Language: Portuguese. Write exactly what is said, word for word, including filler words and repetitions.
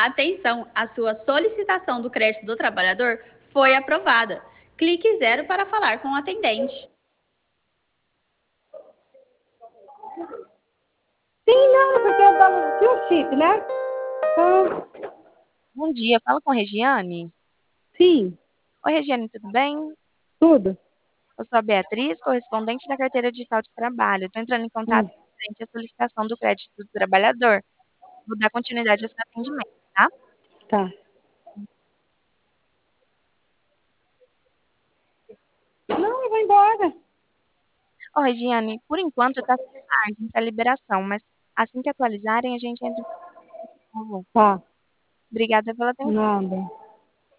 Atenção, a sua solicitação do crédito do trabalhador foi aprovada. Clique zero para falar com o atendente. Sim, não, porque eu tava, tinha um chip, né? Então, Bom dia, fala com a Regiane. sim, Oi, Regiane, tudo bem? tudo. Eu sou a Beatriz, correspondente da carteira digital de trabalho. Estou entrando em contato Hum, frente à solicitação do crédito do trabalhador. Vou dar continuidade ao seu atendimento, tá? tá. Não, eu vou embora. Ô, Regiane, por enquanto está sem margem para liberação, mas assim que atualizarem, a gente entra em contato de novo. Tá, Obrigada pela atenção. nada.